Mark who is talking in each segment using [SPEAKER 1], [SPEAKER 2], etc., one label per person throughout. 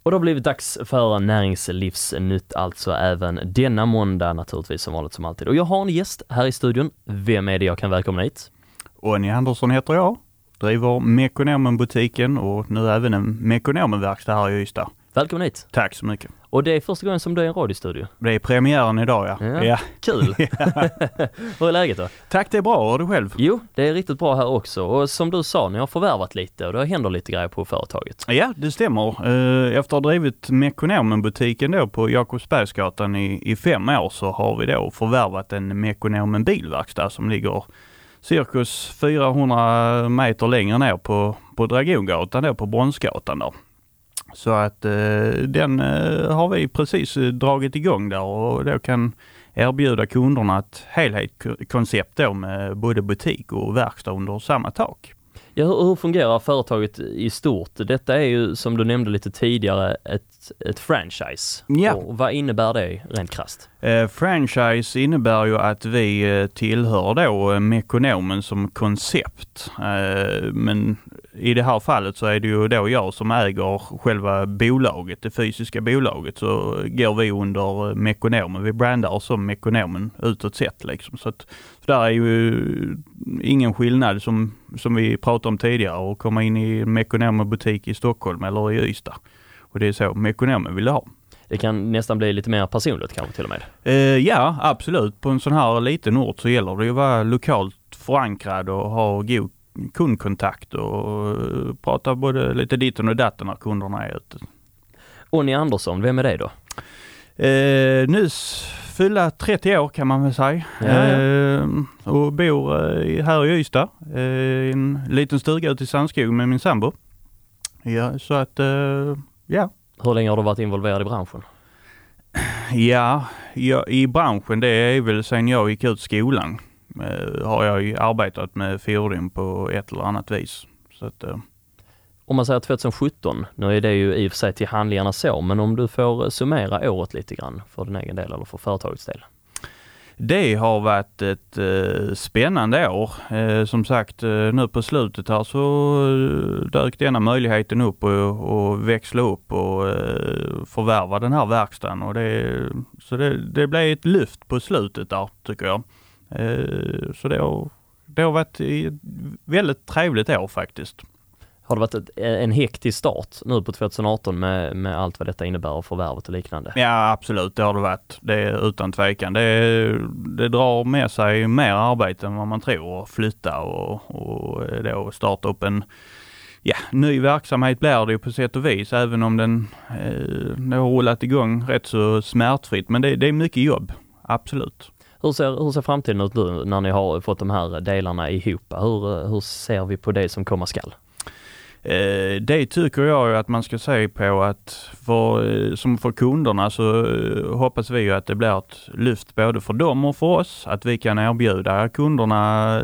[SPEAKER 1] Och då har blivit dags för Näringslivsnytt, alltså även denna måndag naturligtvis som vanligt som alltid. Och jag har en gäst här i studion. Vem är det jag kan välkomna hit?
[SPEAKER 2] Ronny Andersson heter jag. Driver Mekonomen-butiken och nu även en Mekonomen-verkstad här i Ystad.
[SPEAKER 1] Välkommen hit.
[SPEAKER 2] Tack så mycket.
[SPEAKER 1] Och det är första gången som du är i en radiostudio.
[SPEAKER 2] Det är premiären idag, ja.
[SPEAKER 1] Kul. Hur är läget då?
[SPEAKER 2] Tack, det är bra. Och du själv?
[SPEAKER 1] Jo, det är riktigt bra här också. Och som du sa, ni har förvärvat lite och det händer lite grejer på företaget.
[SPEAKER 2] Ja, det stämmer. Efter att ha drivit Mekonomen-butiken då på Jakobsbergsgatan i 5 år så har vi då förvärvat en Mekonomen bilverkstad som ligger cirkus 400 meter längre ner på Dragongatan då på Bronsgatan där. Så att den har vi precis dragit igång där och då kan erbjuda kunderna ett helhetskoncept då med både butik och verkstad under samma tak.
[SPEAKER 1] Ja, hur fungerar företaget i stort? Detta är ju som du nämnde lite tidigare ett franchise.
[SPEAKER 2] Ja.
[SPEAKER 1] Och vad innebär det rent krasst?
[SPEAKER 2] Franchise innebär ju att vi tillhör då Mekonomen som koncept. Men i det här fallet så är det ju då jag som äger själva bolaget, det fysiska bolaget, så går vi under Mekonomen. Vi brandar oss som Mekonomen utåt sett liksom. Så där är ju ingen skillnad som vi pratade om tidigare att komma in i Mekonomen butik i Stockholm eller i Ystad. Och det är så Mekonomen vill ha.
[SPEAKER 1] Det kan nästan bli lite mer personligt kanske till och med.
[SPEAKER 2] Ja, absolut. På en sån här liten ort så gäller det ju att vara lokalt förankrad och ha god kundkontakt och prata både lite ditten och datten när kunderna är ute.
[SPEAKER 1] Ronny Andersson, vem är det då?
[SPEAKER 2] Nyss fylla 30 år kan man väl säga. Och bor här i Ystad i en liten stuga ute i Sandskog med min sambo. Ja, så att ja.
[SPEAKER 1] Hur länge har du varit involverad i branschen?
[SPEAKER 2] Ja, i branschen det är väl sen jag gick ut skolan. Har jag arbetat med fordon på ett eller annat vis. Så att,
[SPEAKER 1] om man säger 2017, nu är det ju i och för sig till handlingarna så, men om du får summera året lite grann för din egen del eller för företagets del?
[SPEAKER 2] Det har varit ett spännande år. Som sagt, nu på slutet här så dök denna möjligheten upp och växla upp och förvärva den här verkstaden. Och det blev ett lyft på slutet där tycker jag. Så det har varit ett väldigt trevligt år faktiskt.
[SPEAKER 1] Har det varit en hektisk start nu på 2018 med allt vad detta innebär och förvärvet och liknande?
[SPEAKER 2] Ja, absolut. Det har det varit. Det är utan tvekan. Det drar med sig mer arbete än vad man tror att flytta och då starta upp en ny verksamhet blir det ju på sätt och vis. Även om den har rullat igång rätt så smärtfritt. Men det är mycket jobb. Absolut.
[SPEAKER 1] Hur ser framtiden ut nu när ni har fått de här delarna ihop? Hur ser vi på det som komma skall?
[SPEAKER 2] Det tycker jag att man ska säga på att som för kunderna så hoppas vi ju att det blir ett lyft både för dem och för oss. Att vi kan erbjuda kunderna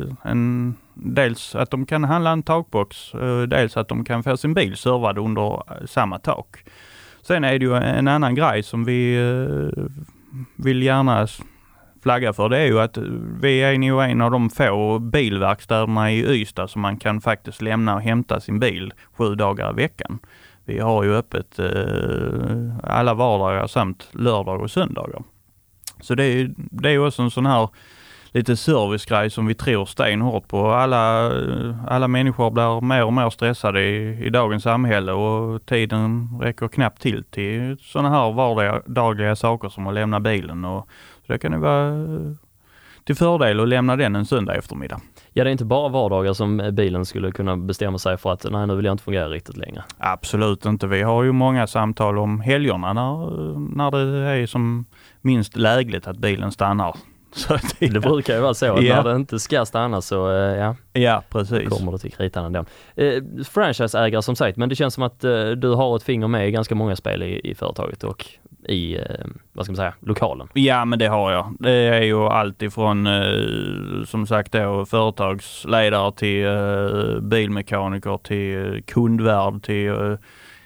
[SPEAKER 2] dels att de kan handla en takbox, dels att de kan få sin bil servad under samma tak. Sen är det ju en annan grej som vi vill gärna flagga för, det är ju att vi är ju en av de få bilverkstäderna i Ystad som man kan faktiskt lämna och hämta sin bil 7 dagar i veckan. Vi har ju öppet alla vardagar samt lördag och söndagar. Så det är ju också en sån här lite servicegrej som vi tror stenhårt på. Alla människor blir mer och mer stressade i dagens samhälle och tiden räcker knappt till såna här vardagliga saker som att lämna bilen och så det kan ju vara till fördel att lämna den en söndag eftermiddag.
[SPEAKER 1] Ja, det är inte bara vardagar som bilen skulle kunna bestämma sig för att nej, nu vill jag inte fungera riktigt längre.
[SPEAKER 2] Absolut inte. Vi har ju många samtal om helgerna när det är som minst lägligt att bilen stannar. Så
[SPEAKER 1] det brukar ju vara så att när det inte ska stanna så
[SPEAKER 2] ja, precis.
[SPEAKER 1] Kommer det till kritan ändå. Franchiseägare som sagt, men det känns som att du har ett finger med i ganska många spel i företaget och i, lokalen.
[SPEAKER 2] Ja, men det har jag. Det är ju allt ifrån som sagt då företagsledare till bilmekaniker till kundvärd till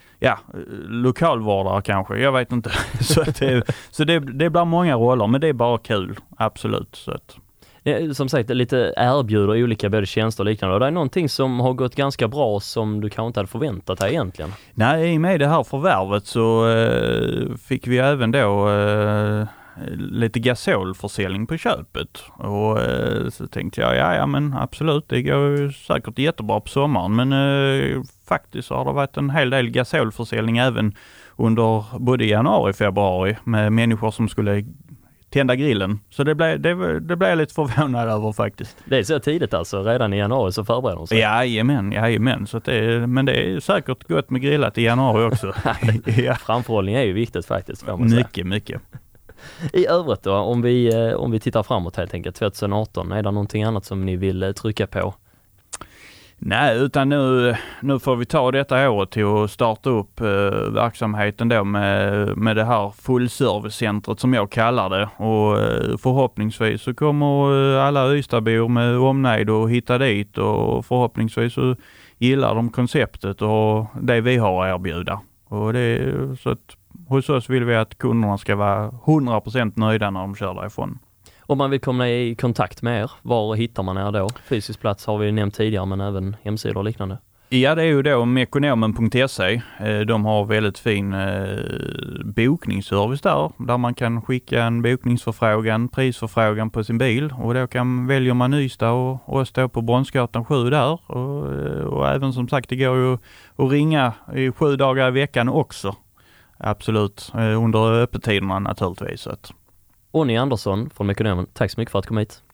[SPEAKER 2] lokalvårdare kanske. Jag vet inte. så det blir många roller, men det är bara kul. Absolut. Så att.
[SPEAKER 1] Som sagt, lite erbjuder olika både tjänster och liknande. Och det är någonting som har gått ganska bra som du kanske inte hade förväntat dig egentligen.
[SPEAKER 2] Nej, i med det här förvärvet så fick vi även då lite gasolförsäljning på köpet. Och så tänkte jag, ja men absolut, det går ju säkert jättebra på sommaren. Men faktiskt så har det varit en hel del gasolförsäljning även under både januari och februari med människor som skulle tända grillen. Så det blev jag lite förvånad över faktiskt.
[SPEAKER 1] Det är så tidigt alltså, redan i januari så förbereder de sig.
[SPEAKER 2] Jajamän. Så men det är säkert gott med grillat i januari också.
[SPEAKER 1] Ja. Framförhållning är ju viktigt faktiskt.
[SPEAKER 2] Mycket.
[SPEAKER 1] I övrigt då, om vi tittar framåt helt enkelt, 2018, är det någonting annat som ni vill trycka på?
[SPEAKER 2] Nej, utan nu får vi ta detta året till att starta upp verksamheten då med det här fullservicecentret som jag kallar det. Och förhoppningsvis så kommer alla Ystadbor med omnejd och hitta dit, och förhoppningsvis så gillar de konceptet och det vi har att erbjuda. Och det, så att hos oss vill vi att kunderna ska vara 100% nöjda när de kör därifrån.
[SPEAKER 1] Om man vill komma i kontakt med er, var hittar man er då? Fysisk plats har vi nämnt tidigare, men även hemsidor och liknande.
[SPEAKER 2] Ja, det är ju då mekonomen.se. De har väldigt fin bokningsservice där man kan skicka en bokningsförfrågan, prisförfrågan på sin bil, och då väljer man Ystad och stå på Bronsgatan 7 där. Och även som sagt, det går ju att ringa i 7 dagar i veckan också. Absolut, under öppettiderna naturligtvis.
[SPEAKER 1] Onni Andersson från Mekonomen, tack så mycket för att du kom hit.